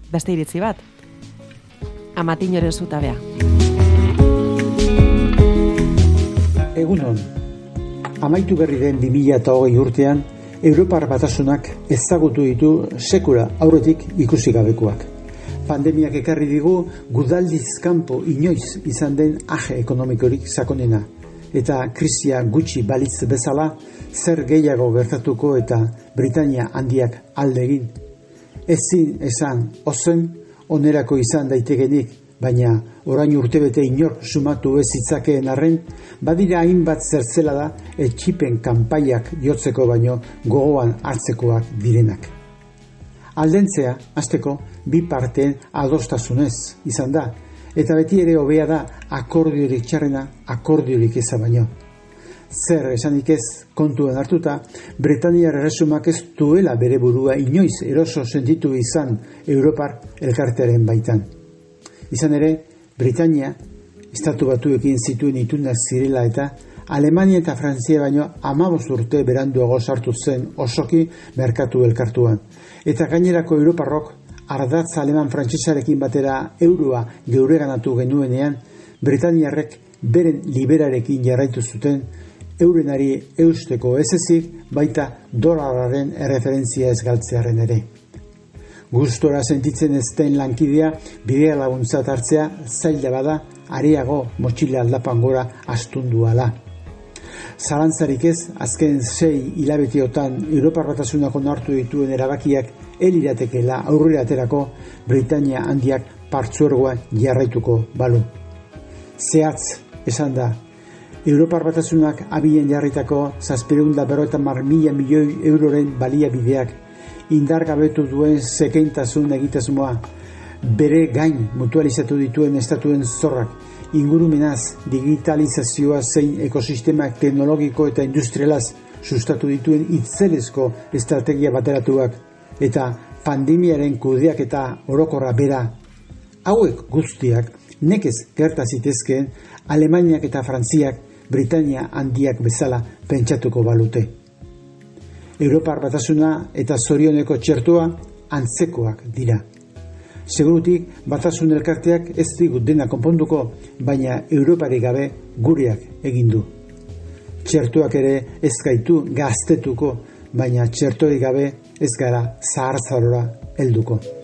beste iritzi bat. Amatiñoren zutabea. Egunon, amaitu berri den 2020 urtean, Europar Batasunak ezagutu ditu sekula aurretik ikusi gabekoak. Pandemiak ekarri digu gudaldiz kanpo inoiz izan den aje ekonomikorik sakonena. Eta krisia gutxi balitz bezala, zer gehiago gertatuko eta Britania handiak alde egin. Ezin esan ozen onerako izan daitegenik, baina orain urtebete inor sumatu ez zitzakeen arren, badira hainbat zertzela da etxipen kanpaiak jotzeko baino gogoan hartzekoak direnak. Aldentzea, hasteko, bi parteen adostasunez izan da, eta beti ere hobea da akordiorik txarrena akordiorik eza baino. Zer esanik ez kontuen hartuta, Britaniar Erresumak ez duela bere burua inoiz eroso sentitu izan Europar elkartearen baitan. Izan ere, Britania, Estatu Batuekin zituen itunak zirela eta Alemania eta Frantzia baino 15 urte beranduago sartu zen osoki merkatu elkartuan. Eta gainerako Europarrok ardatz aleman frantsesarekin batera euroa geureganatu genuenean, Britaniarrek beren liberarekin jarraitu zuten eurenari eusteko ez ezik baita dolararen erreferentzia ez galtzearen ere. Gustora sentitzen ez den lankidea bidea laguntzat hartzea zaila bada areago motxila aldapan gora astundu ala. Zalantzarik ez, azken 6 hilabeteotan Europar Batasunak onartu dituen erabakiak eliratekela aurrera aterako Britania handiak partzuergoa jarraituko balu. Zehatz esan da, Europar Batasunak abien jarritako 750 milioi euroren baliabideak indargabetu duen zekeintasun egitasmoa, bere gain mutualizatu dituen estatuen zorrak, ingurumenaz, digitalizazioa zein ekosistemak teknologiko eta industrialaz sustatu dituen itzelezko estrategia bateratuak, eta pandemiaren kudeak eta orokorra bera. Hauek guztiak nekez gerta zitezkeen Alemaniak eta Frantziak Britania handiak bezala pentsatuko balute. Europar Batasuna eta zorioneko txertua antzekoak dira. Segurutik, Batasun elkarteak ez digut dena konponduko, baina Europarik gabe gureak egin du. Txertuak ere ez gaitu gaztetuko, baina txertorik gabe ez gara zahartzarora helduko.